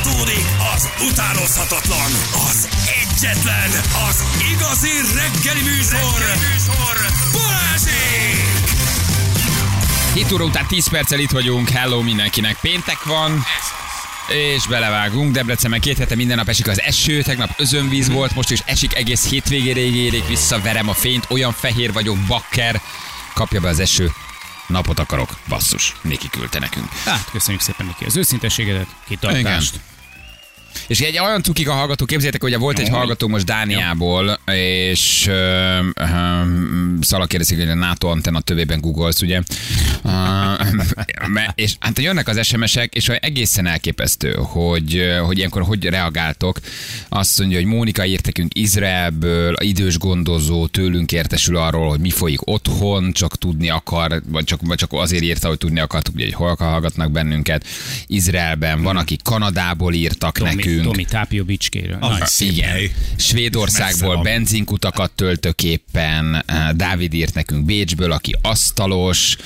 Folytatódik az utánozhatatlan, az egyetlen, az igazi reggeli műsor, Balázsék! 7 óra után 10 perccel itt vagyunk, hello mindenkinek, péntek van, és belevágunk. Debrecenben 2 hete minden nap esik az eső, tegnap özönvíz volt, most is esik egész hétvégére, érik vissza, verem a fényt, olyan fehér vagyok, bakker, kapja be az eső. Napot akarok, basszus, Niki küldte nekünk. Hát, köszönjük szépen, Niki, az őszinteségedet, kitartást. Igen. És egy olyan cukik a hallgató, képzeljétek, hogy volt egy hallgató most Dániából, és Szala kérdezik, hogy a NATO antenna tövében googolsz, ugye? És hát jönnek az SMS-ek, és egészen elképesztő, hogy ilyenkor hogy reagáltok. Azt mondja, hogy Mónika írt nekünk Izraelből, a idős gondozó tőlünk értesül arról, hogy mi folyik otthon, csak tudni akar, vagy csak azért írta, hogy tudni akartuk, hogy hol hallgatnak bennünket. Izraelben van, aki Kanadából írtak nekünk. Tomi Tápio Bicskéről. Igen. Svédországból benzinkutakat töltök éppen. Dávid írt nekünk Bécsből, aki asztalos.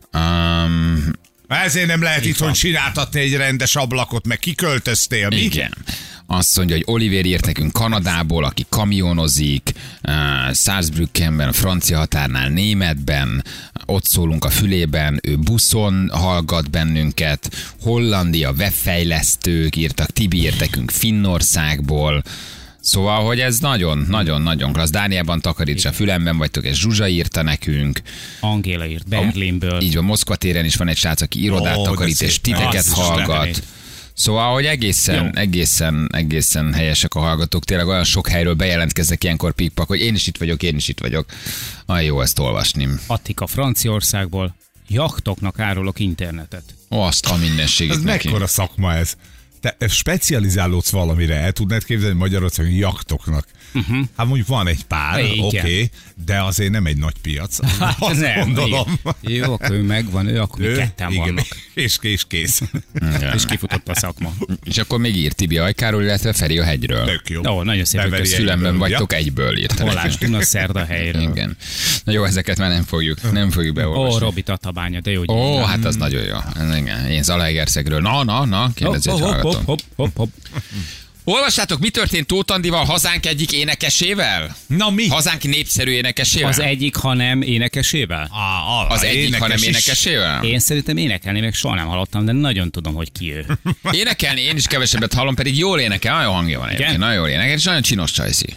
Ezért nem lehet itthon csináltatni egy rendes ablakot, meg kiköltöztél, mi? Igen. Azt mondja, hogy Oliver írt nekünk Kanadából, aki kamionozik, Saarbrückenben, a francia határnál németben, ott szólunk a fülében, ő buszon hallgat bennünket, Hollandia webfejlesztők írtak, Tibi írt nekünk Finnországból, szóval, hogy ez nagyon klassz. Dániában takaríts a fülemben vagytok, ez Zsuzsa írta nekünk. Angéla írt Berlinből. Így van, Moszkva téren is van egy srác, aki irodát takarít, és titeket hallgat. Szóval, hogy egészen helyesek a hallgatók. Tényleg olyan sok helyről bejelentkeznek ilyenkor pikpak, hogy én is itt vagyok. Jó ezt olvasni. Attika Franciaországból. Jachtoknak árulok internetet. Azt a mindenségét Ez neki. mekkora szakma ez? Te specializálódsz valamire, el tudnád képzelni Magyarországon jachtoknak? Hát mondjuk van egy pár, oké, de azért nem egy nagy piac. Azt nem, gondolom. Jó, akkor ő megvan, akkor mi ketten vannak. És kész. És kifutott a szakma. És akkor még írt Tibi Ajkáról, illetve Feri a hegyről. Tök jó. Ó, nagyon szép, Beveri hogy Szülemben vagytok egyből írta. Holás Duna-Szerda helyről. Igen. Na jó, ezeket már nem fogjuk beolvasni. Ó, Robi Tatabánya, de jó. Ó, hát az nagyon jó. Igen. Én Zalaegerszegről. Na, kérdezi egy hallgató. Hopp. Olvassátok, mi történt Tóth Andival, hazánk egyik énekesével? Na mi? Hazánk népszerű énekesével? Az egyik, ha nem énekesével? Az egyik, ha nem énekesével? Én szerintem énekelni még soha nem hallottam, de nagyon tudom, hogy ki ő. Énekelni én is kevesebbet hallom, pedig jól énekel, nagyon hangja van egyébként, nagyon jól énekel, és nagyon csinos csajszi.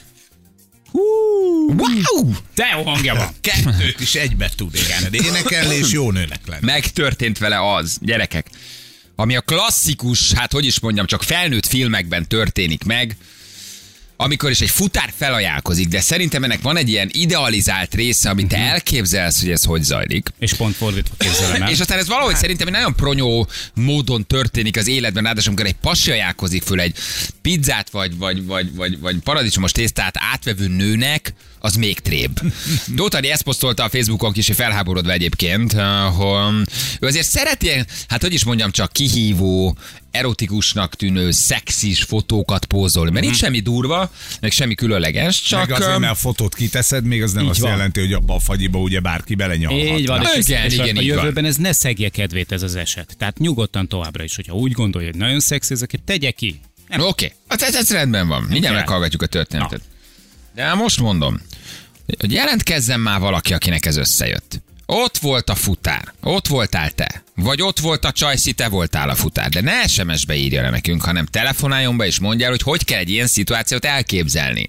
Wow! De jó hangja van. Kettőt is egybe tud énekelni, és jó nőnek lenni. Megtörtént vele az, gyerekek, ami a klasszikus, hát hogy is mondjam, csak felnőtt filmekben történik meg, amikor is egy futár felajánlkozik, de szerintem ennek van egy ilyen idealizált része, amit te elképzelsz, hogy ez hogy zajlik. És pont fordítva képzelem el. És aztán ez valahogy szerintem egy nagyon pronyó módon történik az életben, ráadásul amikor egy pasi ajánlkozik föl egy pizzát vagy paradicsomos tésztát átvevő nőnek, az még trébb. Dótari ezt posztolta a Facebookon, kicsi felháborodva egyébként, hogy ő azért szereti, hát hogy is mondjam, csak kihívó, erotikusnak tűnő, szexis fotókat pózolni, mert nincs semmi durva, meg semmi különleges, csak... Meg azért, mert a fotót kiteszed, még az nem azt jelenti, hogy abba a fagyiba ugye bárki belenyalhat. Így van, és igen, a jövőben ez ne szegje kedvét ez az eset. Tehát nyugodtan továbbra is, hogyha úgy gondolja, hogy nagyon szexi, ezeket tegye ki. Oké, ez rendben van. Mindjárt meghallgatjuk a történetet. De most mondom, hogy jelentkezzen már valaki, akinek ez összejött. Ott volt a futár, ott voltál te, vagy ott volt a csajszi, te voltál a futár, de ne SMS-be írja le nekünk, hanem telefonáljon be és mondja el, hogy kell egy ilyen szituációt elképzelni.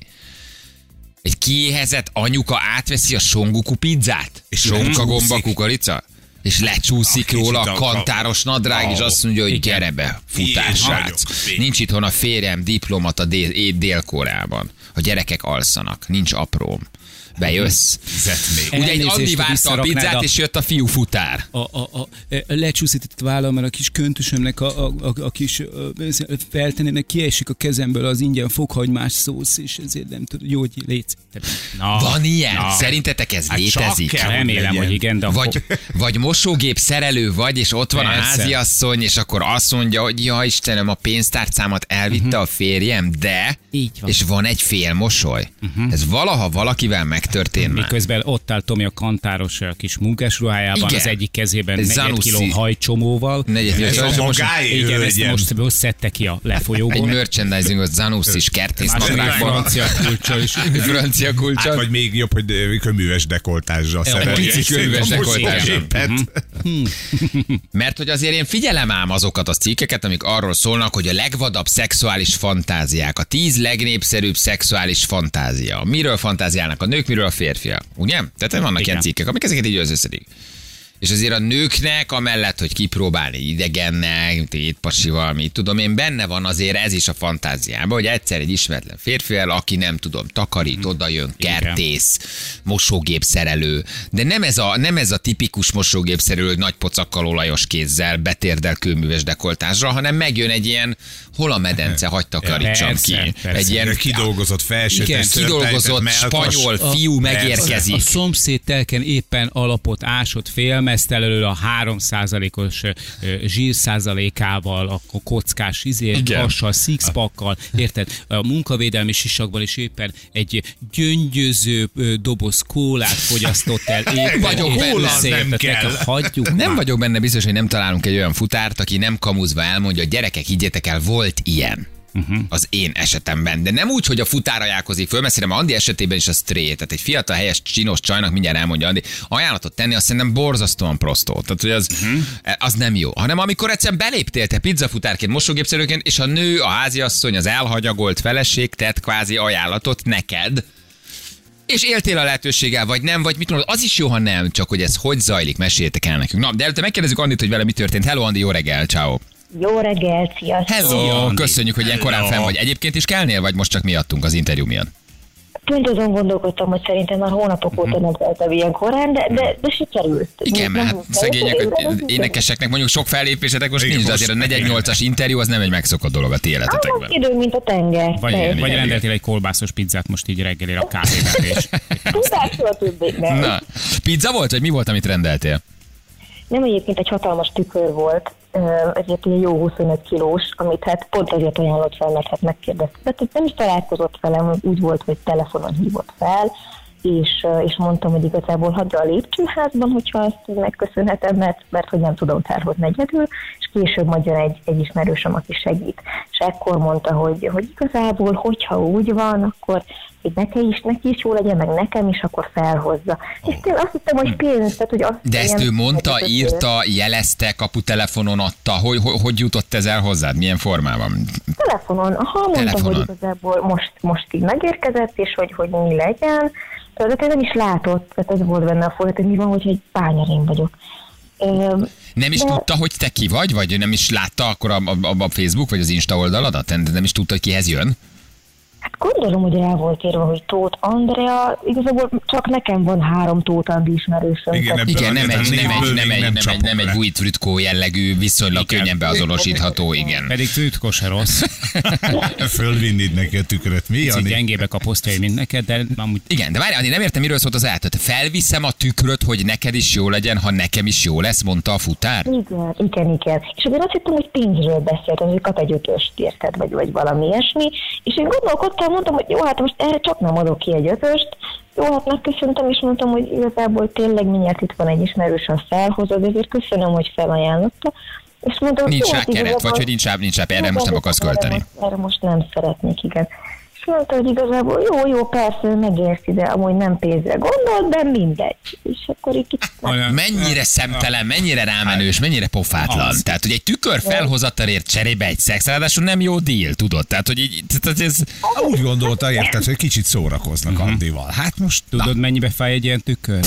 Egy kiéhezett anyuka átveszi a songuku pizzát? És sonka gomba kukorica? És lecsúszik róla a kantáros nadrág, és azt mondja, hogy gyere be, futás, srác. Nincs itthon a férjem, diplomata Dél-Koreában. A gyerekek alszanak, nincs apróm. Bejössz. Ugye egy Andi várta a pizzát, és jött a fiú futár. Lecsúszított vállalomra a kis köntösömnek a kis feltenének kiesik a kezemből az ingyen fokhagymás szósz, és ezért nem tudom, jó, hogy létsz. Van ilyen? Szerintetek ez létezik? Remélem, hogy igen, de vagy mosógép szerelő vagy, és ott van a háziasszony, és akkor azt mondja, hogy ja Istenem, a pénztárcámat elvitte a férjem, de, és van egy fél mosoly. Ez valaha valakivel meg megtörtént már. Miközben ott áll Tomi a kantáros kis munkásruhájában, Igen. az egyik kezében 4 Zanussi. kiló hajcsomóval. Ez a magáé, Igen, ezt hölgyem. most szedte ki a Egy lefolyóból. merchandising-ot Zanussis kertész nadrágban. Francia kulcsa is. Francia Hát, kulcsa. vagy még jobb, hogy köműves dekoltással szerelni. pici köműves dekoltással. Mhm. Mert hogy azért én figyelem ám azokat a cikkeket, amik arról szólnak, hogy a legvadabb szexuális fantáziák, a 10 legnépszerűbb szexuális fantázia. Miről fantáziálnak a nők, miről a férfiak? Ugye? Tehát vannak ilyen cikkek, amik ezeket így összeszedik. És azért a nőknek, amellett, hogy kipróbálni idegennek, tétpasival, mit tudom én, benne van azért ez is a fantáziában, hogy egyszer egy ismeretlen férfivel, aki nem tudom, takarít, oda jön, kertész, mosógépszerelő, de nem ez a tipikus mosógépszerelő, hogy nagy pocakkal, olajos kézzel, betérdel kőműves dekoltásra, hanem megjön egy ilyen, hol a medence, hagy takarítsam ki. Egy ilyen kidolgozott felsőtest, kidolgozott spanyol fiú megérkezik. A szomszéd telken éppen alapot ásott, félmezte elől a 3%-os zsírszázalékával, a kockás hassal, sixpackkal, érted? A munkavédelmi sisakban is éppen egy gyöngyöző doboz kólát fogyasztott el. Éppen Vagyok benne, nem kell. Hagyjuk Nem már. vagyok benne biztos, hogy nem találunk egy olyan futárt, aki nem kamuzva elmondja, hogy gyerekek, higgyétek el, volt ilyen. Az én esetemben. De nem úgy, hogy a futár ajánlkozik föl, mert szerintem Andi esetében is a straight. Tehát egy fiatal, helyes, csinos csajnak, mindjárt elmondja Andi, ajánlatot tenni, azt szerintem borzasztóan prostó. Tehát, hogy az nem jó. Hanem amikor egyszerűen beléptél te pizzafutárként, mosógépszerűként, és a nő, a háziasszony, az elhagyagolt feleség tett kvázi ajánlatot neked, és éltél a lehetőséggel, vagy nem, vagy mit mondod, az is jó, ha nem, csak hogy ez hogy zajlik, meséljétek el nekünk. Na, de előtte megkérdezzük Andit, hogy vele mi történt. Hello, Andi, jó reggel, ciao. Jó reggelt, sziasztok! Hello, köszönjük, hogy ilyen korán Hello. fenn vagy. Egyébként is kelnél, vagy most csak miattunk az interjú miatt? Pont azon gondolkodtam, hogy szerintem már hónapok óta nem keltem ilyen korán, de sikerült. Igen, mert hát Nem szegények, sikerült. énekeseknek mondjuk sok fellépésetek most Igen, nincs, de most azért a 4-8-as interjú az nem egy megszokott dolog a ti Az életetekben. idő, mint a tenger. Vagy rendeltél egy kolbászos pizzát most így reggelire a kávével, és Tudásról többé nem. Na, pizza volt, vagy mi volt, amit rendeltél? Nem, egyébként egy hatalmas tükör volt, ezért ilyen jó 25 kilós, amit hát pont azért ajánlott fel, mert hát megkérdezte. De nem is találkozott velem, úgy volt, hogy telefonon hívott fel, és mondtam, hogy igazából hagyja a lépcsőházban, hogyha azt megköszönhetem, mert hogy nem tudom tárhozni egyedül, és később majd jön egy ismerősöm, aki segít. És ekkor mondta, hogy igazából, hogyha úgy van, akkor hogy neki is jó legyen, meg nekem is, akkor felhozza. És tényleg azt hittem, hogy pénz, tehát, hogy azt De ezt ő mondta, írta, jelezte, kaputelefonon adta, hogy jutott ez el hozzád? Milyen formában? Telefonon, mondta, Telefonon. hogy igazából most így megérkezett, és hogy mi legyen, de te nem is látott, tehát ez volt benne a folyamat, hogy mi van, hogy egy bányarén vagyok. Nem is De- tudta, hogy te ki vagy nem is látta akkor a Facebook vagy az Insta oldaladat? Nem is tudta, hogy kihez jön? Hát gondolom, hogy rá volt írva, hogy Tóth Andrea, igazából csak nekem van 3 Tóth Andi ismerősöm. Igen, tehát- Igen, nem egy csapok le. Vujt Frütkó jellegű, viszonylag könnyen beazonosítható, igen. pedig Frütkó se rossz. Fölvinnéd neki a tükröt. Mi, Kicsit Jani? gyengébbek a posztjai, mint neked, de amúgy Igen, de várj, Andi, nem értem, miről szólt az át. Felviszem a tükröt, hogy neked is jó legyen, ha nekem is jó lesz, mondta a futár. Igen. És akkor azt hittem, hogy pénzről beszélt, hogy kap egy 5-öst, érted, vagy valami ilyesmi. És én gondolkodtam, mondtam, hogy jó, hát most erre csak nem adok ki egy 5-öst. Jó, hát megköszöntem, és mondtam, hogy igazából tényleg mindjárt itt van egy ismerős, felhozod, ezért köszönöm, hogy felajánlotta. És mondom, Nincs jó, rá hát keret, igazából- vagy hogy nincs rá, erre most nem akarsz költeni. Erre most nem szeretnék, igen. És mondta, hogy igazából jó, persze, megérzi, de amúgy nem pénzre gondolt, de mindegy. És akkor így kicsit Mennyire szemtelen, mennyire rámenős, mennyire pofátlan. Tehát, hogy egy tükör felhozatalért cserébe egy szex, ráadásul nem jó deal, tudod? Tehát, hogy így, tehát ez... Úgy gondolta, érted, hogy kicsit szórakoznak Andival. Hát most tudod, mennyibe fáj egy ilyen tükör?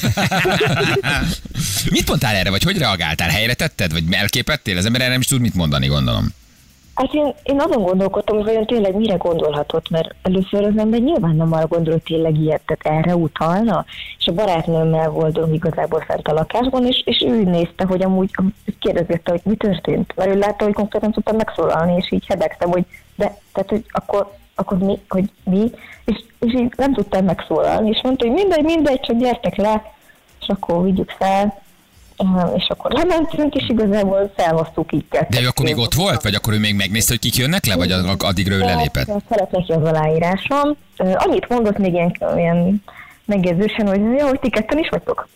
Mit mondtál erre, vagy hogy reagáltál? Helyre tetted, vagy elképettél? Az ember erre nem is tud mit mondani, gondolom. Hát én azon gondolkodtam, hogy vajon tényleg mire gondolhatott, mert először az ember nyilván nem arra gondol, hogy tényleg ilyet, tehát erre utalna, és a barátnőmmel voltunk igazából fent a lakásban, és ő nézte, hogy amúgy kérdezgette, hogy mi történt, mert ő látta, hogy konkrétan tudtam megszólalni, és így hebegtem, hogy de, tehát, hogy akkor mi, hogy mi, és így nem tudtam megszólalni, és mondta, hogy mindegy, csak gyertek le, és akkor vigyük fel. És akkor lementünk, és igazából felhoztuk így. De ő akkor még ott volt? Vagy akkor ő még megnézte, hogy kik jönnek le? Vagy addigra ő lelépett? Szeret neki az aláírásom. Annyit mondott még ilyen megjegyzősen, hogy jó, hogy ti ketten is vagytok.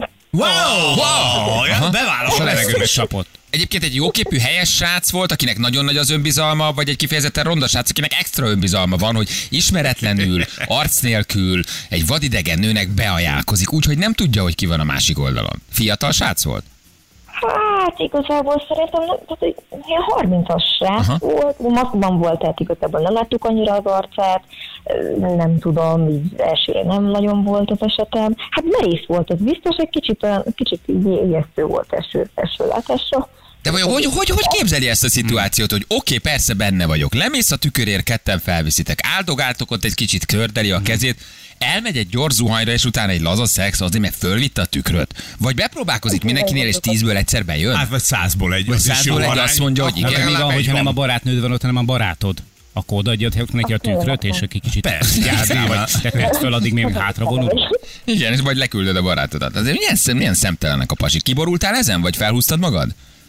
Wow! Bevállal a levegőbe csapott. Egyébként egy jóképű, helyes srác volt, akinek nagyon nagy az önbizalma, vagy egy kifejezetten ronda srác, akinek extra önbizalma van, hogy ismeretlenül, arc nélkül egy vadidegen nőnek beajánlkozik, úgyhogy nem tudja, hogy ki van a másik oldalon. Fiatal srác volt? Hát igazából szerintem ilyen 30-as srác volt, maszkban volt, tehát igazából nem láttuk annyira az arcát, nem tudom, így esélye nem nagyon volt az esetem. Hát merész volt, ez biztos, egy kicsit ijesztő volt első látásra. De hogy képzeli ezt a szituációt, hogy oké, persze benne vagyok, lemész a tükörért, ketten felviszitek, áldogáltok ott egy kicsit, kördeli a kezét, elmegy egy gyors zuhanyra, és utána egy laza szex, azért, mert fölvitte a tükröt. Vagy bepróbálkozik mindenkinél, és 10-ből egyszer bejön? Hát, vagy 100-ból egy. Vagy 100-ból egy azt mondja, hogy igen. Mi van, hogyha nem a barátnőd van ott, hanem a barátod? Akkor odaadjad neki a tükröt, és aki kicsit járná, vagy te tehetsz föl, addig még hátra vonul. Igen, és vagy leküldöd a barátodat. Azért milyen szemtelenek a pasik? Kiborultál ezen, vagy felhúztad magad?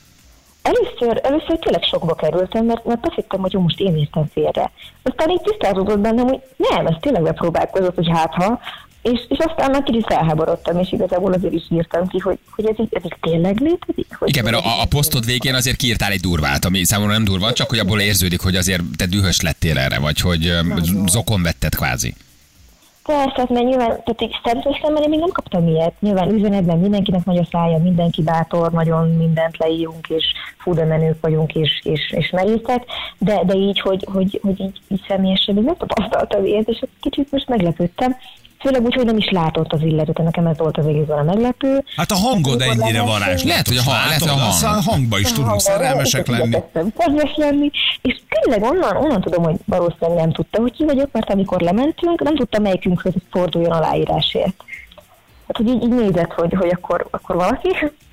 Először tényleg sokba kerültem, mert azt hittem, hogy most én értem félre. Aztán így tisztázódott bennem, hogy nem, ez tényleg bepróbálkozott, hogy hátha, és aztán már kicsit felháborodtam, és igazából azért is írtam ki, hogy ez így tényleg létezik. Igen, mert a posztod végén azért kiírtál egy durvát, ami számomra nem durva, csak hogy abból érződik, hogy azért te dühös lettél erre, vagy hogy zokon vetted kvázi. Persze, mert nyilván, tehát szemtől én még nem kaptam ilyet. Nyilván üzenetben mindenkinek nagy a szája, mindenki bátor, nagyon mindent leírunk, és fú, de menők vagyunk, és merészek, de így, hogy így személyesen még nem tapasztaltam ilyet, és kicsit most meglepődtem. Főleg úgy, hogy nem is látott az illetőt, nekem ez volt az egészben a meglepő. Hát a hangod ennyire varázslatos. Lehet, hogy a hangba is tudunk szerelmesek lenni. És tényleg onnan tudom, hogy valószínűleg nem tudta, hogy ki vagyok, mert amikor lementünk, nem tudta melyikünkhöz forduljon aláírásért. Hát, hogy így nézett, hogy akkor valaki.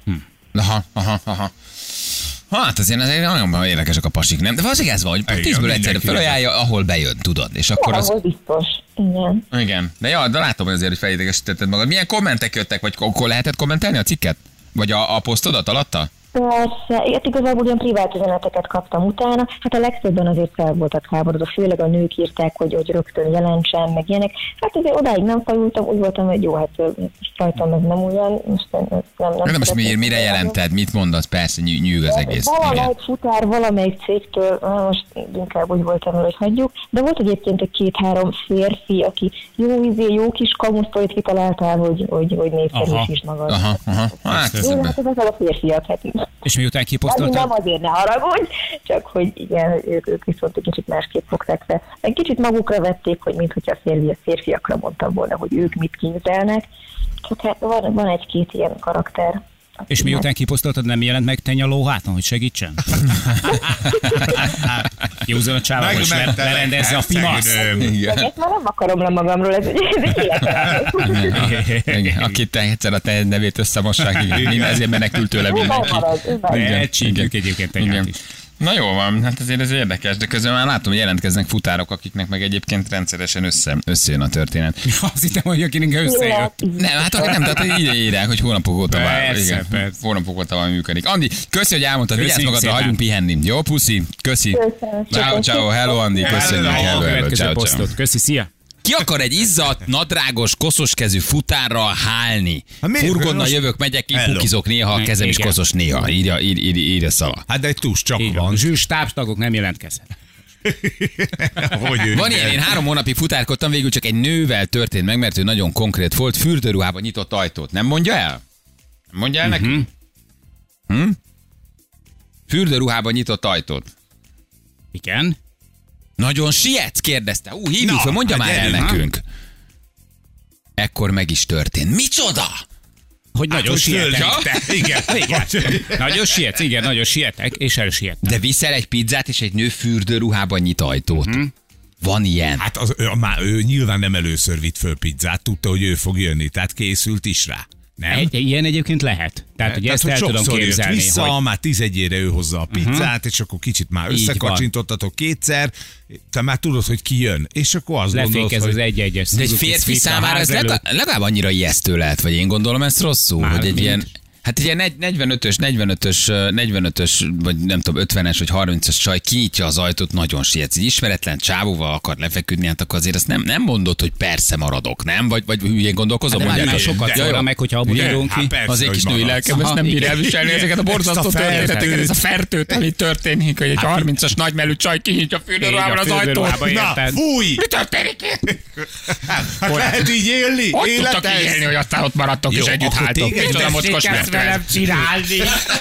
Aha. Hát azért nagyon érdekesek a pasik, nem? De valószínűleg ez van, hogy 10-ből egyszerre felajánlja, ahol bejön, tudod. És akkor az... biztos. Igen. Igen. De látom azért, hogy felidegesítetted magad. Milyen kommentek jöttek, vagy akkor lehetett kommentelni a cikket? Vagy a posztodat alatta? Persze, hát igazából ilyen privát üzeneteket kaptam utána, hát a legtöbben azért fel voltak háborodva, főleg a nők írták, hogy rögtön jelentsem, meg ilyenek. Hát azért odáig nem fajultam, úgy voltam, hogy jó, hát rajtam ez nem ugyan, most nem. De most mire jelented, mit mondasz? Persze, nyűg az egész. Valamelyik futár, valamelyik cégtől, most inkább úgy voltam, hogy hagyjuk, de volt egyébként egy 2-3 férfi, aki jó kis kamusztorit kitaláltál, hogy népszerűsítsd magad. Hát ez a férfiak, hát. És miután kiposztoltad? Nem azért ne haragudj, csak hogy igen, ők viszont egy kicsit másképp fogták fel. Egy kicsit magukra vették, hogy mintha a férfiakra mondtam volna, hogy ők mit kínzelnek. Csak hát van egy-két ilyen karakter. És miután kiposztoltad, nem jelent meg tenyaló háton, hogy segítsen? Józan a csáva, most lerendezze a pimaszt. Ezt már nem akarom le magamról, ez egy életem. Akit egyszer a te nevét összemossák, ezért menekült tőle mindenki. Elcsípjük egyébként tenyát is. Na jó van, hát azért ez érdekes, de közben már látom, hogy jelentkeznek futárok, akiknek meg egyébként rendszeresen összejön a történet. Azt hittem, hogy akinek összejön. Nem, hát nem, tehát így írják, hogy hónapok óta van működik. Andi, köszi, hogy elmondtad, vigyázz magadra, hagyjunk pihenni. Jó, puszi, köszi. Ciao, hello Andi, köszönjük. Hello, köszi, szia. Ki akar egy izzadt, nadrágos, koszos kezű futárral hálni? Furgonnal jövök, megyek, kukizok néha, a kezem is koszos néha. Írja Szala. Hát de egy túsz csak van. Zsűs tápstagok nem jelentkezhet. Van ilyen, én 3 hónapig futárkodtam, végül csak egy nővel történt meg, mert ő nagyon konkrét volt, fürdőruhában nyitott ajtót. Nem mondja el? Mondja el nekünk? Fürdőruhában nyitott ajtót. Igen. Nagyon sietsz? Kérdezte. Hívjuk fel, mondja már el nekünk. Ekkor meg is történt. Micsoda? Hogy nagyon sietek. Igen. Nagyon sietek, és elsietek. De viszel egy pizzát, és egy nő fürdőruhában nyit ajtót. Van ilyen. Hát ő nyilván nem először vitt föl pizzát, tudta, hogy ő fog jönni, tehát készült is rá. Nem? Ilyen egyébként lehet. Tehát, hogy ezt el tudom képzelni. Vissza, hogy... már 11-ére ő hozza a pizzát, és akkor kicsit már összekacsintottatok kétszer, te már tudod, hogy ki jön. És akkor azt gondolod, hogy... az egy-egyes. De egy férfi számára ez legalább annyira ijesztő lehet, vagy én gondolom ezt rosszul, már hogy egy ilyen... Hát ugye 45-ös, vagy nem tudom, 50-es, vagy 30-as csaj kinyitja az ajtót, nagyon sietsz. Egy ismeretlen csávóval akar lefeküdni, hát akkor azért azt nem mondod, hogy persze maradok, nem? Vagy hülyén gondolkozom? De már sokat szólna meg, hogyha abból írunk ki. Az egy kis női lelkem, ezt nem bír elviselni ezeket a borzasztó történeteket, ez a fertőt, ami történik, hogy egy 30-as nagymelű csaj kinyitja a fürdőruhában az ajtót. Na, fúj! Mi történik itt? Hát lehet így élni? Hogy tudtak így élni, hogy aztán ott maradtok és együtt háltok? Micsoda mocskos velem csinálni.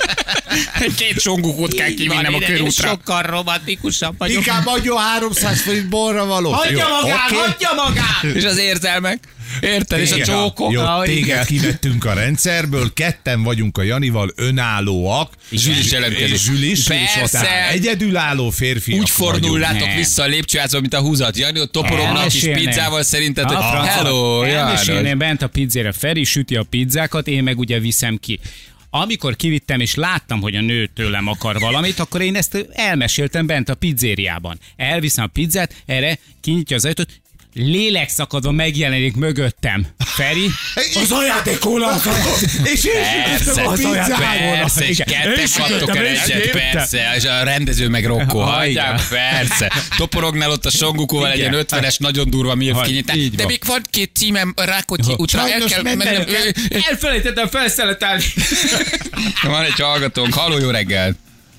Két songukót kell kivinnem a körútra. Sokkal romantikusabb vagyok. Inkább adjon 300 forint borra való. Hagyja magát! És az érzelmek. Érted? És a csókok. Jó, téged kivettünk a rendszerből, ketten vagyunk a Janival önállóak. Zsülis jelentkezik. És Zsülis, és aztán egyedülálló férfiak úgy fordullátok vissza a lépcsőházba, mint a húzat. Jani ott toporognak kis pizzával szerinted, hogy hello, elmesélném bent a pizzára, Feri süti a pizzákat, én meg ugye viszem ki. Amikor kivittem és láttam, hogy a nő tőlem akar valamit, akkor én ezt elmeséltem bent a pizzériában. Elviszem a pizzát, erre kinyitja az ajtót, lélekszakadva megjelenik mögöttem Feri. Az ajándékónak! És én persze, a persze, és ketten kaptok el egyet, persze, és a rendező meg Rokko, hagyják, persze. Toporognál ott a songukóval egy 50-es, nagyon durva milf kinyitál. De még van 2 címem Rákóczi útra, el kell mennem. Elfelejtettem felszeletelni. Van egy hallgatónk, halló, jó reggel.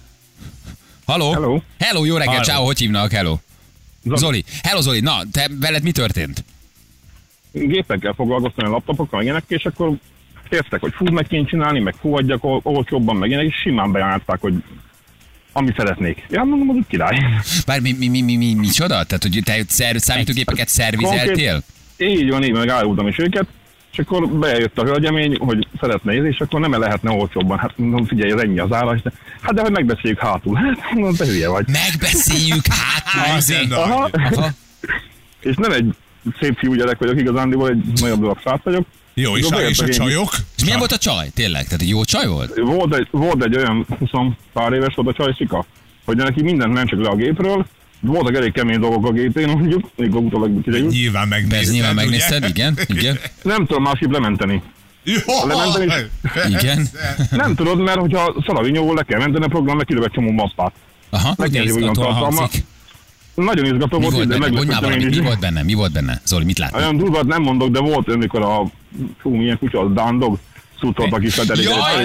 Halló? Hello, jó reggel, ciao, hogy hívnak, hello? Zoli. Hello Zoli, na, te veled mi történt? Gépekkel foglalkoztam, a laptopokkal, ilyenek, és akkor értek, hogy meg kéne csinálni, meg fogadjak olcsóbban, meg ilyenek, és simán beállták, hogy amit szeretnék. Ja, mondom, az úgy király. Bár micsoda? Tehát, hogy te számítógépeket szervizeltél? Így van, meg árultam is őket, és akkor bejött a hölgyemény, hogy szeretne és akkor nem lehetne olcsóbban. Hát mondom, figyelj, ez ennyi az ára. Hát de hogy megbeszéljük hátul. Hát mondom, te hülye vagy. Megbeszéljük hátul? Aha. És nem egy szép fiú gyerek vagyok, igazándiból egy nagyobb dolog srác vagyok. Jó, és a csajok? És milyen volt a csaj? Tényleg? Tehát egy jó csaj volt? Volt egy olyan 20 pár éves volt a csajszika, hogy neki mindent nem csak le a gépről, voltak elég kemény dolgok a gépén, mondjuk, mikor utólag kiderült. Nyilván megnézted, igen. Nem tudom másképp lementeni. Jó, lementeni. Igen. Nem tudod, mert hogyha szalavinyóval le kell menteni a program, meg kilöv egy csomó mappát. Aha, izgatóan hangzik. Nagyon izgató volt, de mi volt benne? Zoli, mit láttál? Olyan durvat nem mondok, de volt, amikor milyen kutya, az Dándog, szútoltak is fedelik.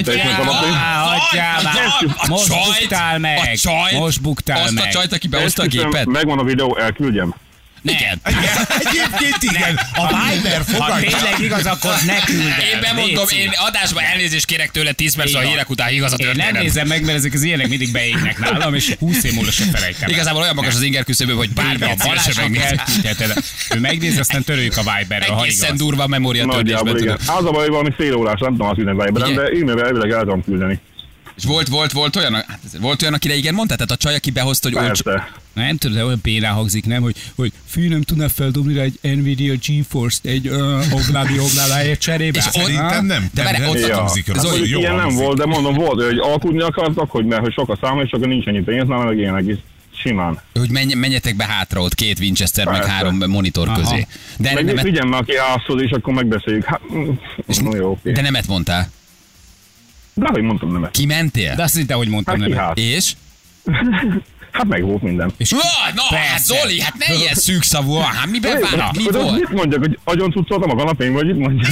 Hagyjál már! Most buktál meg! Most buktál meg! Azt a csajt, aki behozta a gépet? Megvan a videó, elküldjem. Igen. Egyébként igen. A Viber fogadja. Ha tényleg igaz, akkor ne küld el. Én bemondom, én adásban elnézést kérek tőle 10 perc a hírek után, igaz a történet. Én nem nézem meg, mert ezek az ilyenek mindig beégnek nálam, és 20 év múlva sem felejtem. Igazából olyan magas az inger küszöbő, hogy bármilyen szívesen megnézheted. Ő megnéz, aztán törőjük a Viberről, ha igaz. Egészen durva a memória töltésben tudod. Az a baj, valami fél órás, nem tudom azt üzenni Viberen, de e-mailben elvileg el tudom küldeni. És volt olyan, akire igen mondtad? Tehát a csaj, aki behozta, hogy olcsó. Nem tudom, de olyan bénán hangzik, nem? Hogy fű, nem tudná feldobni rá egy Nvidia GeForce-t egy obládáért cserébe. És szerintem nem. De várj, ott hangzik. Ilyen nem volt, de mondom, volt, hogy alkudni akartak, hogy mert hogy sok a száma, és akkor nincs ennyi pénz, nálam meg ilyenek is. Simán. Hogy menjetek be hátra ott 2 Winchester, meg 3 monitor közé. De meg figyelj már, aki ászol, és akkor megbeszéljük. Hát, jó, okay. De nemet mondtál? De hogy mondtam nemet. Kimentél? De azt hittem, hogy mondtam nemet. És? Hát meg volt minden. Hát Zoli, hát ne ilyen szűkszavú, hát miben van? Mi volt? Mit mondjak, hogy agyon cuccoltam a kanapén, vagy itt mondjak?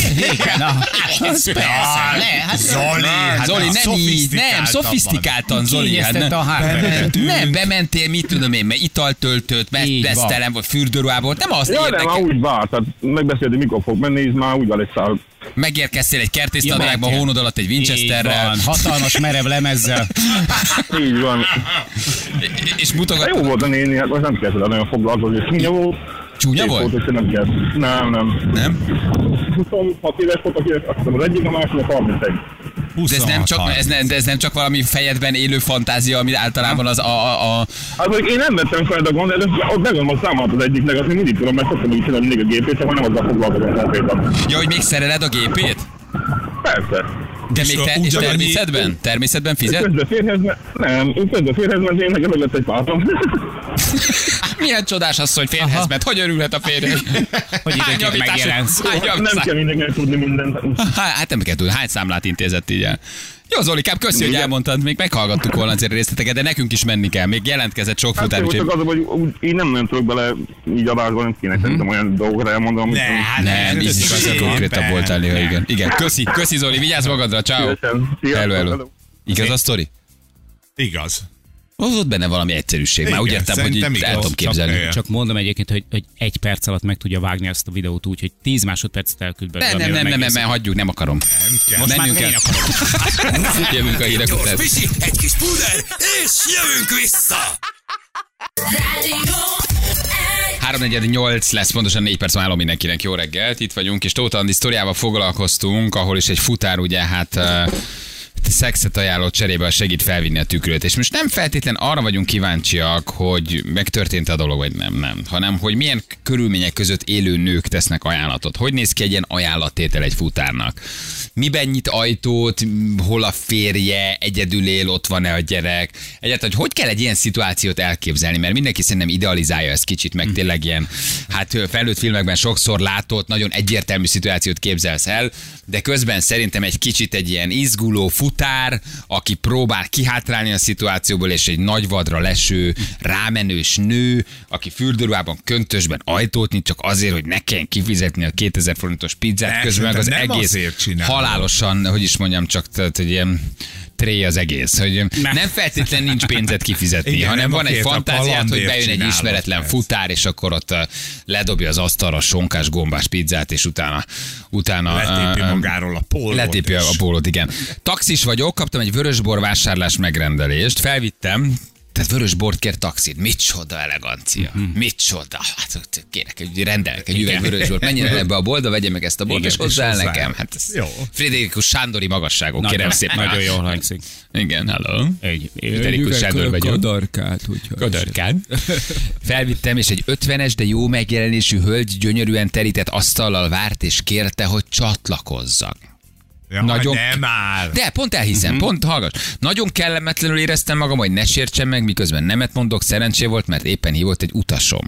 Zoli, nem így, nem, szofisztikáltan, Zoli. Nem, bementél, mit tudom én, mert italt töltött, vesztelem, vagy fürdőruhából, nem azt érdekel. Ja, nem, már úgy várt, tehát megbeszéltük, mikor fog menni, és már úgy van egy szál. Megérkeztél egy kertésztadrágban, hónod alatt egy Winchesterrel. Hatalmas merev lemezzel. Így van. És mutogattad. Jó volt a néni, hát most nem kell vele nagyon foglalkozni. Csúnya volt. Csúnya volt? Nem. Nem? 26 éves volt, aki az egyik, a másik a 31. De ez nem csak valami fejedben élő fantázia, ami általában az a... Hát mondjuk én nem vettem fel a gond, de ott megvan a számolat az egyiknek, azt mindig tudom, mert szoktam úgy csinálni mindig a gépét, csak nem azzal foglalkozom konkrétan. Ja, hogy még szereled a gépét? Persze. De még és természetben? Természetben fizet? Közben férhez ment, én nekem meg lett egy pártom. Milyen csodás asszony férhez ment, hogy örülhet a férje? Hogy időként megjelensz. Nem kell mindenkinek tudni mindent. Hát nem kell tudni, hány számlát intézett így el. Jó, Zolikám, köszi, hogy elmondtad, még meghallgattuk volna azért részleteket, de nekünk is menni kell. Még jelentkezett sok futár. Hát csak az, hogy én nem tudok bele így adásban, nem kéne szerintem olyan dolgokra elmondom. Nem, így is azért konkrétabb voltál néha, igen. Igen, köszi Zoli, vigyázz magadra, ciao. Hello. Igaz a sztori? Igaz. Ott benne valami egyszerűség. Már úgy értem, hogy így el tudom képzelni. Csak mondom egyébként, hogy 1 perc alatt meg tudja vágni azt a videót úgy, hogy 10 másodpercet elküld belőle. Nem, hagyjuk, nem akarom. Most menjünk el. Jövünk a hírek után. Pisi, egy kis puder, és jövünk vissza! 3:48 lesz, pontosan 4 perc állom mindenkinek. Jó reggelt, itt vagyunk, és Tóth Andi sztoriával foglalkoztunk, ahol is egy futár ugye hát szexet ajánlott cserébe segít felvinni a tükröt. És most nem feltétlen arra vagyunk kíváncsiak, hogy megtörtént a dolog, vagy nem, hanem hogy milyen körülmények között élő nők tesznek ajánlatot. Hogy néz ki egy ilyen ajánlattétel egy futárnak? Miben nyit ajtót, hol a férje, egyedül él, ott van-e a gyerek? Egyáltalán, hogy kell egy ilyen szituációt elképzelni, mert mindenki szerintem idealizálja ezt kicsit, meg tényleg ilyen, hát felnőtt filmekben sokszor látott, nagyon egyértelmű szituációt képzelsz el, de közben szerintem egy kicsit egy ilyen izguló futár, aki próbál kihátrálni a szituációból, és egy nagy vadra leső, rámenős nő, aki fürdőruhában, köntösben ajtót nyit, csak azért, hogy ne kelljen kifizetni a 2000 forintos pizzát, közben meg az egész halálosan, hogy is mondjam, csak tehát, hogy ilyen tré az egész, hogy nem feltétlenül nincs pénzet kifizetni, igen, hanem van egy fantáziát, hogy bejön egy ismeretlen futár, és akkor ott ledobja az asztalra a sonkás gombás pizzát, és utána letépi magáról a pólót. Letépi a pólót, igen. Taxis vagyok, kaptam egy vörösbor vásárlás megrendelést, felvittem, tehát vörösbort kér taxit. Micsoda elegancia. Micsoda. Hát kérek, hogy rendelek egy üveg vörösbort. Menjen ebbe a boltba, vegye meg ezt a bort, és hozzá el nekem. Hát ez Friderikus Sándori magasságok. Kérem szépen. Nagyon jól hangzik. Igen, hello. Friderikus Sándor vagyok. Kadarkát. Kadarkát. Felvittem, és egy 50-es, de jó megjelenésű hölgy gyönyörűen terített asztallal várt, és kérte, hogy csatlakozzak. Ja, nagyon... Nem áll. De pont elhiszem, pont hallgass. Nagyon kellemetlenül éreztem magam, hogy ne sértsem meg, miközben nemet mondok, szerencsé volt, mert éppen hívott egy utasom.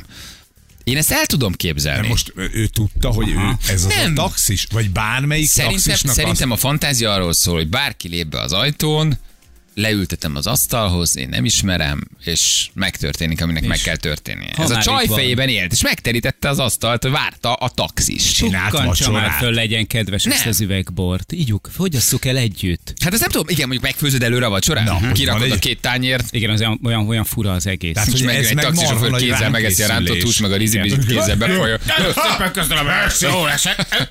Én ezt el tudom képzelni. De most ő tudta, hogy ő ez az a taxis, vagy bármelyik taxisnak Szerintem a fantázia arról szól, hogy bárki lép be az ajtón, leültetem az asztalhoz, én nem ismerem, és megtörténik, aminek meg kell történnie. Ez a csaj fejében élt, és megterítette az asztalt, várta a taxis. Csinált már föl, legyen kedves ezt az üvegbort. Ígyuk, fogyasszuk el együtt. Hát ez nem tudom, igen, mondjuk megfőzöd előre a vacsorán, kirakod a 2 tányért. Igen, az olyan fura az egész. Tehát, hogy meg egy taxisról föl kézzel megeszi a rántott húst, meg a rizibizit kézzel befolyja. Szépen köszönöm, jó esett.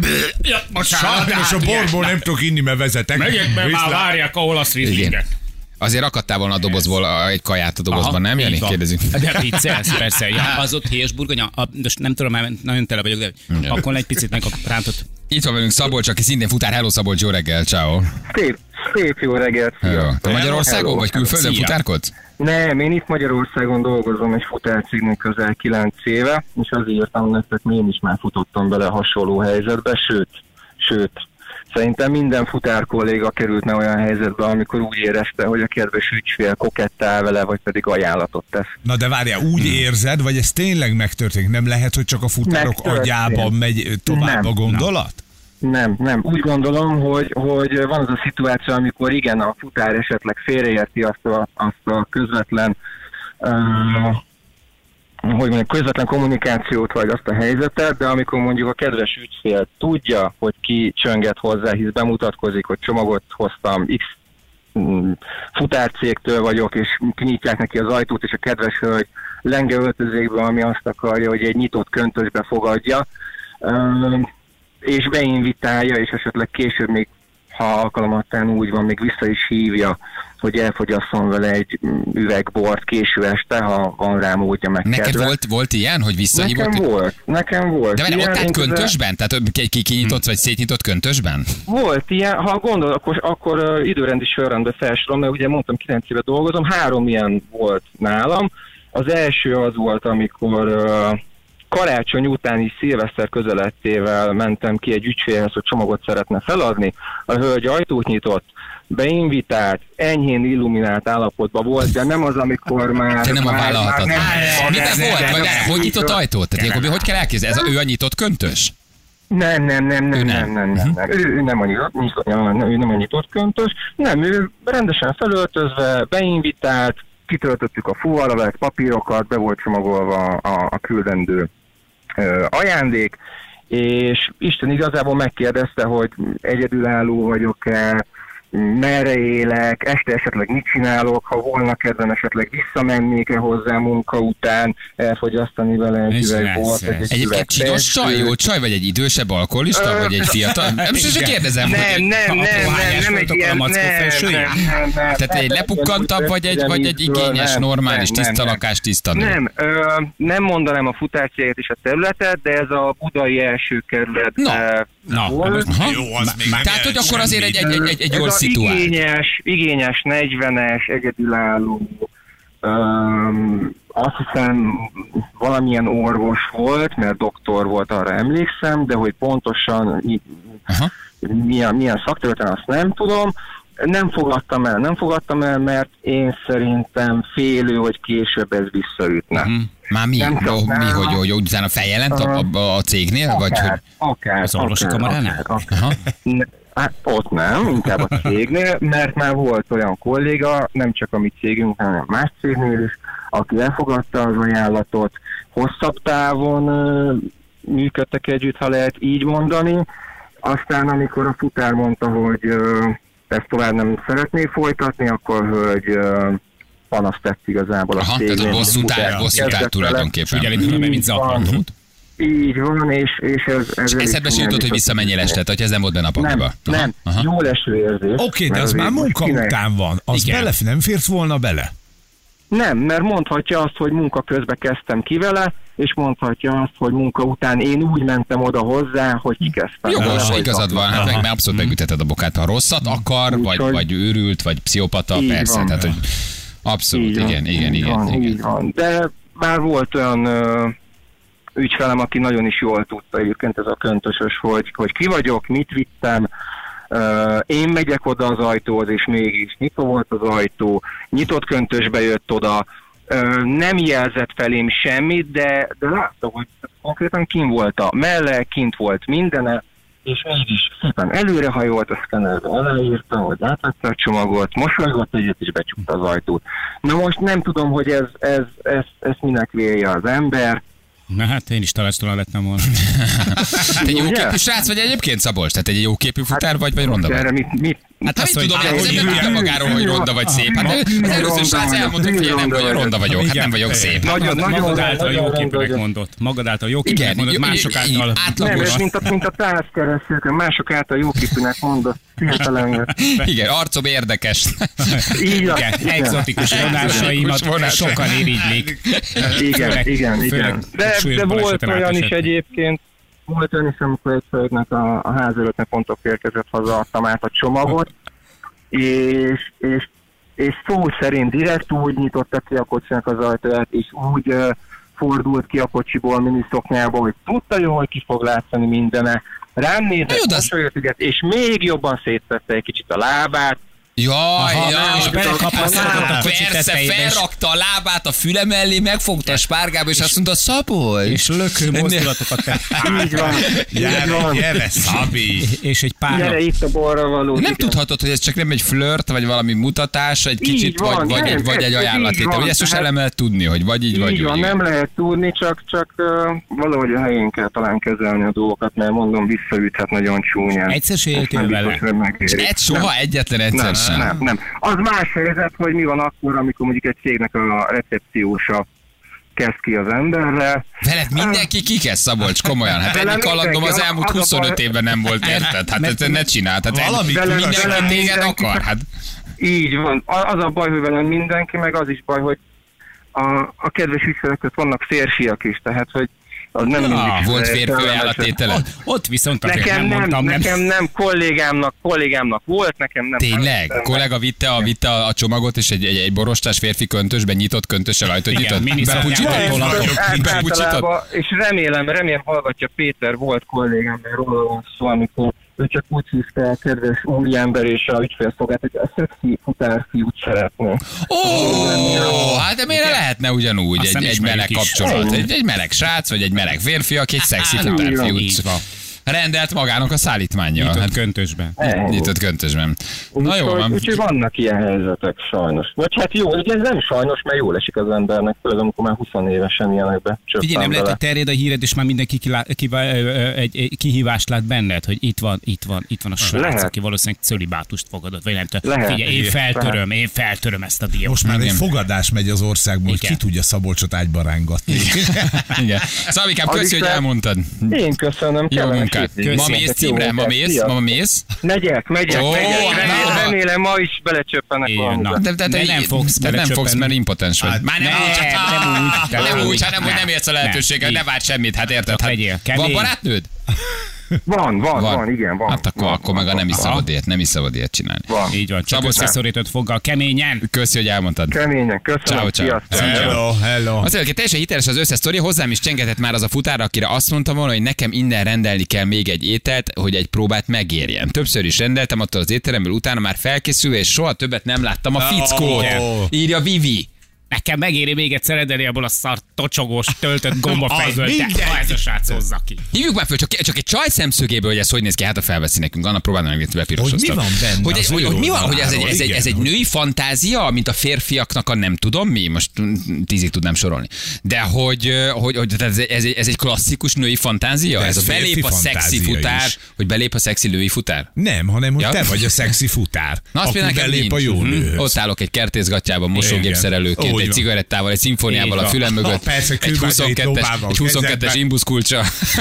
Sajnos a borból nem tudok inni, mert vezetek. Megyek be, már várják a olasz vízlinget. Azért rakadtál volna a dobozból egy kaját a dobozban, nem, Jani? Kérdezünk. De viccelsz, persze. Ja, az ott héjas burgonya, most nem tudom, már nagyon tele vagyok, de akkor egy picit meg a rántott. Itt van velünk Szabolcs, aki szintén futár. Hello Szabolcs, jó reggel, ciao. Szép jó reggelt. Te Magyarországon vagy külföldön futárkodsz? Nem, én itt Magyarországon dolgozom egy futárcégnél közel 9 éve, és azért írtam nektek, hogy én is már futottam bele hasonló helyzetbe, sőt, szerintem minden futár kolléga került meg olyan helyzetbe, amikor úgy érezte, hogy a kedves ügyfél kokettál vele, vagy pedig ajánlatot tesz. Na de várjál, úgy érzed, vagy ez tényleg megtörténik? Nem lehet, hogy csak a futárok agyában megy tovább a gondolat? Nem. Úgy gondolom, hogy van az a szituáció, amikor igen, a futár esetleg félreérti azt a közvetlen közvetlen kommunikációt, vagy azt a helyzetet, de amikor mondjuk a kedves ügyfél tudja, hogy ki csönget hozzá, hisz bemutatkozik, hogy csomagot hoztam, X futárcégtől vagyok, és kinyitják neki az ajtót, és a kedves hölgy lenge öltözékbe, ami azt akarja, hogy egy nyitott köntösbe fogadja, és beinvitálja, és esetleg később még, ha alkalomattán úgy van, még vissza is hívja, hogy elfogyasszon vele egy üvegbort késő este, ha van rá módja, meg neked kedve. volt ilyen, hogy visszahívott? Nekem volt. De várj, ott állt köntösben? Tehát kinyitott vagy szétnyitott köntösben? Volt ilyen, ha gondol, akkor időrendi sorrendben felsorolom, mert ugye mondtam, 9 éve dolgozom, 3 ilyen volt nálam. Az első az volt, amikor karácsony utáni szilveszter közelettével mentem ki egy ügyfélhez, hogy csomagot szeretne feladni. A hölgy ajtót nyitott, beinvitált, enyhén illuminált állapotban volt, de nem az, amikor már... Te nem a vállalhatod. Miben volt? Vagy hogy nyitott ajtót? Tehát ilyenkor hogy kell elképzelni? Ő a nyitott köntös? Nem. Ő nem a nyitott köntös. Nem, ő rendesen felöltözve, beinvitált, kitöltöttük a fuvarlevelet, papírokat, be volt csomagolva a küldendő ajándék, és Isten igazából megkérdezte, hogy egyedülálló vagyok-e, merre élek, este esetleg mit csinálok, ha volna kedvem esetleg visszamennék-e hozzá munka után, elfogyasztani vele egy üveg bort, egyébként csinos csaj, jó csaj, vagy egy idősebb alkoholista, vagy egy fiatal? Nem kérdezem, nem egy ilyen, nem. Tehát egy lepukkantabb, vagy egy igényes, normális, tiszta lakás, tiszta nő? Nem mondanám a futárcéget és a területet, de ez a budai első kerület. Jó, az még tehát, hogy akkor azért egy jól szituált. Igényes 40-es, egyedülálló, azt hiszem valamilyen orvos volt, mert doktor volt, arra emlékszem, de hogy pontosan milyen szakterületen, azt nem tudom. Nem fogadtam el, mert én szerintem félő, hogy később ez visszaütne. Már mi, hogy utána feljelent a cégnél? Akár. Az orvosi kamaránál? Hát ott nem, inkább a cégnél, mert már volt olyan kolléga, nem csak a mi cégünk, hanem más cégnél is, aki elfogadta az ajánlatot, hosszabb távon működtek együtt, ha lehet így mondani. Aztán, amikor a futár mondta, hogy ezt tovább nem szeretné folytatni, akkor hogy panaszt tett igazából a cégnél. Tehát a bosszút tulajdonképpen. Ugyanúgy, mint zaklatót. Így van, és ez eszedbe se jutott, hogy visszamenjél este, hogy ez nem volt benne a pakliba. Nem, jó leső érzés. Oké, de az már munka után van. Az nem férsz volna bele? Nem, mert mondhatja azt, hogy munka közben kezdtem ki vele, és mondhatja azt, hogy munka után én úgy mentem oda hozzá, hogy kikezdtem. Jogos, igazad van, hát meg abszolút megütheted a bokát, ha rosszat akar, vagy őrült, vagy pszichopata, persze. Tehát, hogy abszolút, igen. De már volt olyan ügyfelem, aki nagyon is jól tudta egyébként, ez a köntösös, hogy ki vagyok, mit vittem, én megyek oda az ajtóhoz, és mégis nyitva volt az ajtó, nyitott köntösbe jött oda, nem jelzett felém semmit, de látta, hogy konkrétan kint volt a melle, kint volt mindene, és mégis szépen előrehajolt, a szkennerbe aláírta, hogy átvette a csomagot, mosolygott egyet, és becsukta az ajtót. Na most nem tudom, hogy ez minek vélje az ember. Na hát én is talácstalan lettem volna. Te egy jóképű srác vagy egyébként, Szabolcs? Tehát egy jóképű futár vagy ronda vagy? Hát azt tudom, hogy az ember tudja magáról, hogy ronda vagy szép. Hát az először srác elmondta, hogy nem vagy ronda vagyok, hát nem vagyok szép. Magad által jóképűnek mondott. Magad által jóképűnek mondott, mások által átlagos. Mint a társkeresők, mások által jóképűnek mondott. Igen, arcom érdekes. Igen, egzotikus vonásaimat sokan irigylik. Igen. De volt olyan is egyébként, amikor egy hölgynek a ház előttnek pontok érkezett haza, adtam át a csomagot, és szó szerint direkt úgy nyitotta ki a kocsinak az ajtaját, és úgy fordult ki a kocsiból miniszoknyába, hogy tudta jó, hogy ki fog látszani mindene. Rám nézett, mosolyott, és még jobban széttette egy kicsit a lábát. Jaj, és belekapaszkodott a kocsi persze, tetejébe. Felrakta a lábát a füle mellé, megfogta a spárgába, és azt mondta, Szabolcs. És lökő mozdulatokat tett. Így van. Gyere, Szabi! És egy pár Gyere itt a balra való. Nem tudhatod, hogy ez csak nem egy flört, vagy valami mutatás, egy kicsit, vagy egy ajánlatétel. Ugye ezt sosem nem lehet tudni, hogy vagy így, vagy úgy. Így van, nem lehet tudni, csak valahogy a helyén kell talán kezelni a dolgokat, mert mondom, visszaüthet nagyon csúnyán. Egyszer se éltél vele? Soha egyetlen egyszer sem. Nem. Az más helyzet, hogy mi van akkor, amikor mondjuk egy cégnek a recepciósa kezd ki az emberre. Veled mindenki kikezd, Szabolcs, komolyan. Hát ennyi kalandom az elmúlt 25 évben nem volt, érted? Hát ezt ne csináld. Hát mindenki téged akar. Hát. Így van. Az a baj, hogy velem mindenki, meg az is baj, hogy a kedves ügyfelek között vannak férfiak is, tehát hogy Az nem mindig Volt férfi ajánlatételed? Ott viszont azért Nekem nem mondtam, nem. nekem nem, kollégámnak volt, nekem nem. Tényleg? A kollega vitte a csomagot, és egy borostás férfi köntösben, nyitott köntössel ajtót Igen, nyitott? mini Bepucsított? Általában, és remélem hallgatja Péter, volt kollégám, mert róla van szó, amikor ő csak úgy hívta el kedves úriember és a ügyfélszolgált, hogy a szexi futárfiút szeretné. Hát de miért lehetne ugyanúgy Azt nem egy ismerjük meleg is. kapcsolat? Egy meleg srác, vagy egy meleg férfi, aki egy szexi futárfiút Így van. rendelt magának a szállítmánnyal. Nyitott köntösben. Nyitott köntösben. Na jó van. Úgyhogy vannak ilyen helyzetek sajnos. Vagy hát jó, ugye ez nem sajnos, mert jól esik az embernek, főleg amikor már 20 évesen ilyenekbe Figyelj, csöppen nem lehet, bele. hogy terjed a híred, és már mindenki egy kihívást lát benned, hogy itt van a srác, Lehet. aki valószínűleg cölibátust fogadott, vagy nem tudom. Lehet. Figyelj, én feltöröm ezt a diót. Most már egy fogadás megy az országban, hogy Igen. ki tudja Szabolcsot ágyba rángatni. Igen. Szabikám, köszi, hogy elmondtad. Én köszönöm. Jó kellemes munkát. hétvégét. Ma mész címre? Ma mész? Szia. Ma mész? Megyek. Ó, Remélem ma is belecsöppenek Igen, valamibe. na. De nem fogsz nem fogsz, belecsöppenni. mert impotens vagy. Hát, Már nem úgy, hanem hogy nem érsz a lehetőséggel, ne várj semmit, hát érted? Hát, legyél van kemény. barátnőd? Van, igen, van. Hát akkor meg nem is szabad ilyet csinálni. Van. Így van, csak Szabolcs, összeszorított foggal, keményen. Köszi, hogy elmondtad. Keményen, köszönöm. Ciao. Sziasztok. Hello. Azt mondja, teljesen hiteles az összes sztori, hozzám is csengetett már az a futár, akire azt mondtam volna, hogy nekem innen rendelni kell még egy ételt, hogy egy próbát megérjen. Többször is rendeltem attól az étteremből, utána már felkészülve, és soha többet nem láttam a fickót. Írja Vivi. Nekem megéri még egyszer rendelni abból a szart tocsogós, töltött gombafejből, de ha ez a srác hozza ki. Hívjuk már föl, csak egy csaj szemszögéből, hogy ez hogy néz ki, hát a felveszi nekünk. Anna próbálna meg, bepirosoztam. Hogy mi van benne az ő hogy mi van, hogy ez oldaláról, egy igen. női fantázia, mint a férfiaknak a nem tudom mi, most 10-ig tudnám sorolni. De hogy ez egy klasszikus női fantázia? De Ez ez a belép a férfi szexi fantázia futár, is. hogy belép a szexi női futár? Nem, hanem hogy Ja? te vagy a szexi futár. Na, azt aki például nekem belép a nincs. jó nőhöz. Ott állok egy kertészgatjában, mosógépszerelőként, Úgy egy van. cigarettával, egy szimfóniával a Így fülem mögött, Persze, egy külbágyait lóbával 22-es kezedbe. imbuszkulcsa.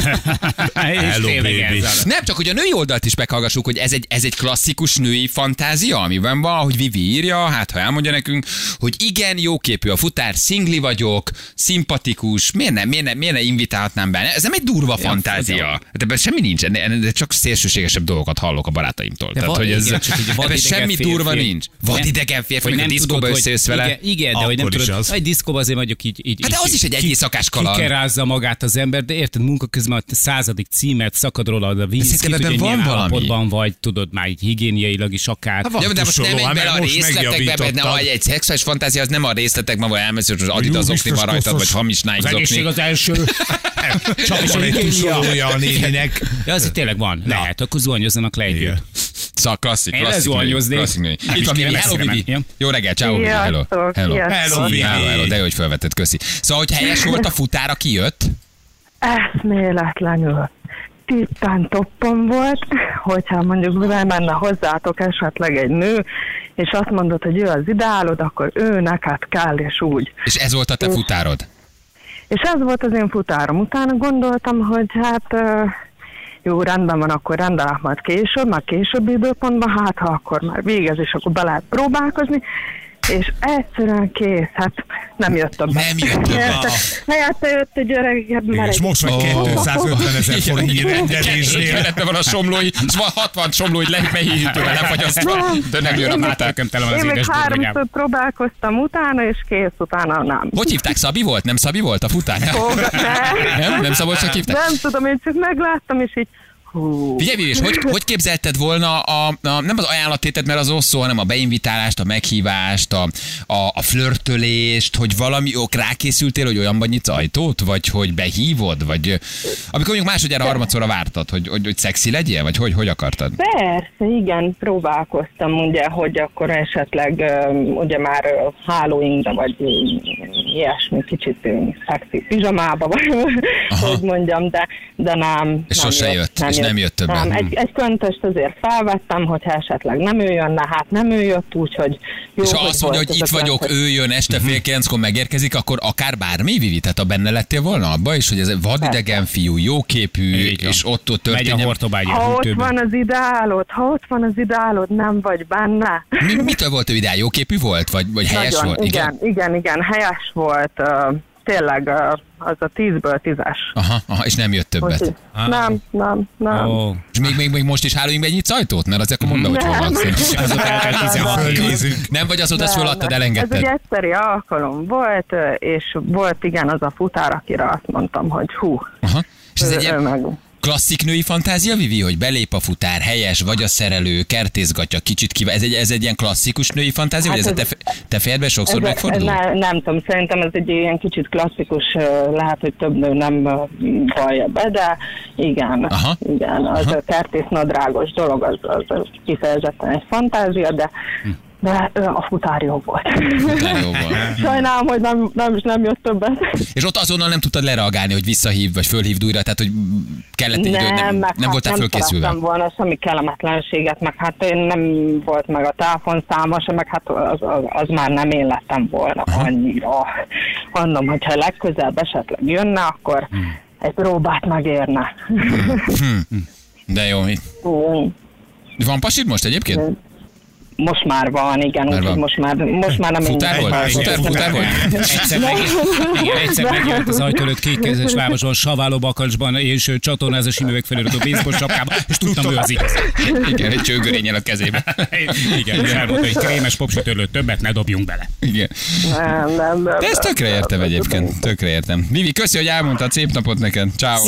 Hello, baby. Nem, csak hogy a női oldalt is meghallgassuk, hogy ez egy klasszikus női fantázia, amiben van, hogy Vivi írja, hát ha elmondja nekünk, hogy igen, jóképű a futár, szingli vagyok, szimpatikus, miért ne invitálhatnám be? Ez nem egy durva fantázia. De ebben semmi nincs, de csak szélsőségesebb dolgokat hallok a barátaimtól. Tehát, vad- hogy ez, igen, csak így ebben vadidegen semmi férfi. durva nincs. Vadidegen férfi, hogy a diszkóba összejössz vele. Igen, de hogy nem Akkor is tudod, az. egy diszkóba azért mondjuk így Hát de az is egy éjszakás kaland. kikerázza magát az ember, de érted, munka közben a 100. címet szakad róla a víz, szerintem ki ebben tudja, van milyen valami. állapotban vagy, tudod már így higiéniailag is akár. Hát van Ja, de most nem tusoló, menj bele hát a most részletekbe, mert megjavítottad. egy szexuális fantázia az nem a részletekben, vagy elmeszült, hogy az Adidas zokni van rajtad, vagy hamis Nike Az egészség zokni. az első. Csak van egy tusolója a néninek. Ja, azért tényleg van, lehet, akkor zuhanyozzanak le együtt. Igen. Szóval klasszik Én női. lezuhanyoznék. Klasszik női. Nem Itt is van kéne Vivi. Hello, messzire Vivi. menni. Jó reggel, ciao Vivi. Hello. Sziasztok, Hello. sziasztok. Hello, de jó, hogy felvetted, köszi. Szóval, hogy helyes volt a futár, aki jött? Eszméletlenül. Tippán toppon volt, hogyha mondjuk menne hozzátok esetleg egy nő, és azt mondod, hogy ő az ideálod, akkor ő neked kell, és úgy. És ez volt a te futárod? És ez volt az én futárom. Utána gondoltam, hogy hát jó, rendben van, akkor rendelek majd később, már későbbi időpontban, hát ha akkor már végez, és akkor be lehet próbálkozni, és egyszerűen kész, hát nem jött többet. Nem jött többet. Helyette jött egy öregebb, Igen, mert és most meg 250 000 forintnyi rendelésnél. Keretben van a somlói, és van 60 somlói mehíjítővel lefagyasztva, de nem jön a máták. Tele van az én még édes 3-szor burgonyában. próbálkoztam utána, és kész, utána nem. Hogy hívták? Szabi volt? Nem Szabi volt a futár? Nem? Nem Szabolcsnak hívták? Nem tudom, én csak megláttam, és így hú. Figyelj, Vivi, és hogy képzelted volna nem az ajánlattétet, mert az osszó, hanem a beinvitálást, a meghívást, a flörtölést, hogy valami rákészültél, hogy olyanban nyitsz ajtót, vagy hogy behívod, vagy amikor mondjuk másodjára, harmadszorra vártad, hogy szexi legyél, vagy hogy akartad? Persze, igen, próbálkoztam, ugye, hogy akkor esetleg ugye már hálóinkbe, vagy ilyesmi, kicsit szexi pizsamába, vagy hogy mondjam, de nem. És sose jött, és nem jött többen. Nem, egy köntöst azért felvettem, hogyha esetleg nem ő jönne, hát nem ő jött, úgyhogy jó, És ha azt mondja, volt hogy ez itt a vagyok, köntös. ő jön este fél 9-kor megérkezik, akkor akár bármi, Vivi? Tehát ha benne lettél volna abba is, hogy ez egy vadidegen fiú, jóképű, Így van. és ott Megy a történjen. hortobágyi Ha ott hűtőben. van az ideálod, nem vagy benne. Mitől volt ő ideál? Jóképű volt? Vagy helyes Nagyon, volt? igen, helyes volt. Tényleg az a 10-ből 10-es. Aha, és nem jött többet. Nem. Oh. És még most is háruljunk be egy nyitsz ajtót? Mert azért akkor mondd, hogy hol van. Nem vagy azóta, azt föladtad, elengedted. Ez egy egyszeri alkalom volt, és volt igen az a futár, akire azt mondtam, hogy hú. Aha. És ez egy ilyen klasszik női fantázia, Vivi, hogy belép a futár, helyes, vagy a szerelő, kertészgatja, kicsit kíván. Ez egy ilyen klasszikus női fantázia, hát vagy ez a te fejedben sokszor megfordul? Nem tudom, szerintem ez egy ilyen kicsit klasszikus, lehet, hogy több nő nem vallja be, de igen, igen, az a kertésznadrágos dolog, az kifejezetten egy fantázia, de a futár jó volt. Sajnálom, hogy nem jött többet. És ott azonnal nem tudtad lereagálni, hogy visszahív, vagy fölhívd újra, tehát hogy kellett egy idő, nem voltál fölkészülve. Nem volna semmi kellemetlenséget, meg hát én nem volt meg a telefonszáma, meg hát az már nem én lettem volna annyira. Mondom, hogyha legközelebb esetleg jönne, akkor egy próbát megérne. De jó. Van pasid most egyébként? Most már van, igen, úgyhogy most már nem futár volt? Futár volt? Egyszer megjelent az ajtó előtt kékkezes vámosban, saváló bakancsban és csatornázas üveg feliratú baseball sapkában, és tudtam, ő az igaz. Igen, egy csőgörénnyel a kezében. Igen, és elmondta, hogy krémes popsütörlőt többet ne dobjunk bele. Igen. Nem. De ezt tökre értem egyébként, tökre értem. Vivi, köszi, hogy elmondtad, szép napot neked. Ciao.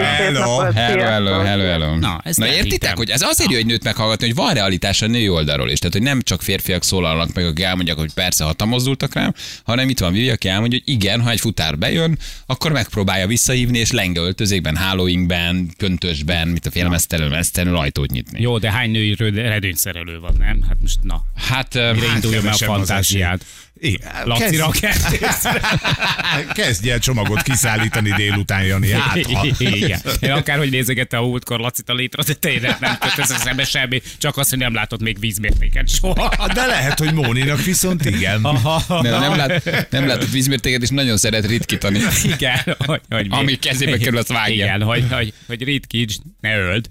Hello. Na értitek, hogy ez azért jó egy nőt meghallgatni, hogy van realitás a női oldalról is. Tehát, hogy nem csak férfiak szólalnak meg, akik elmondják, hogy persze hatalmozzultak rám, hanem itt van Vivi, aki elmondja, hogy igen, ha egy futár bejön, akkor megpróbálja visszahívni, és lengeöltözékben, hálóinkben, köntösben, mint a félmeztelenül ajtót nyitni. Jó, de hány női redőnyszerelő van, nem? Hát most na. Hát mire induljon meg a fantáziád? Lacira kezdj el csomagot kiszállítani délután, Jani. Igen. Én akárhogy nézegette a múltkor Lacit a létre, de tényleg nem kötesz eszembe semmi, csak azt, hogy nem látott még vízmértéket soha. De lehet, hogy Móninak viszont igen. Nem látott vízmértéket, és nagyon szeret ritkítani. Igen. Ami kezébe kerül, azt vágja. Igen, hogy ritkíts, ne öld.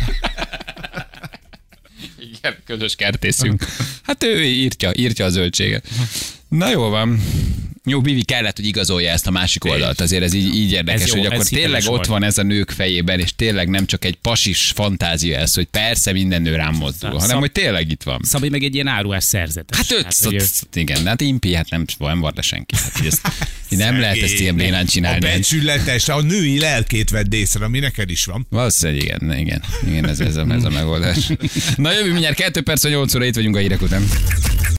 Igen, közös kertészünk. Hát ő írtja a zöldséget. Na jó van. Jó, Vivi kellett, hogy igazolja ezt a másik oldalt. Azért ez így érdekes, hogy akkor tényleg ott van ez a nők fejében, és tényleg nem csak egy pasis fantázia ez, hogy persze minden nő rám mozdul, hanem hogy tényleg itt van. Szabi meg egy ilyen áruhás szerzetes. Igen, hát impi, hát nem var le senki. Nem lehet ezt ilyen bénán csinálni. A becsületes, a női lelkét vedd észre, ami neked is van. Valószínűleg igen, ez a megoldás. Na jövő mindjárt 2 perc, 8 óra, itt vagyunk a hírek után.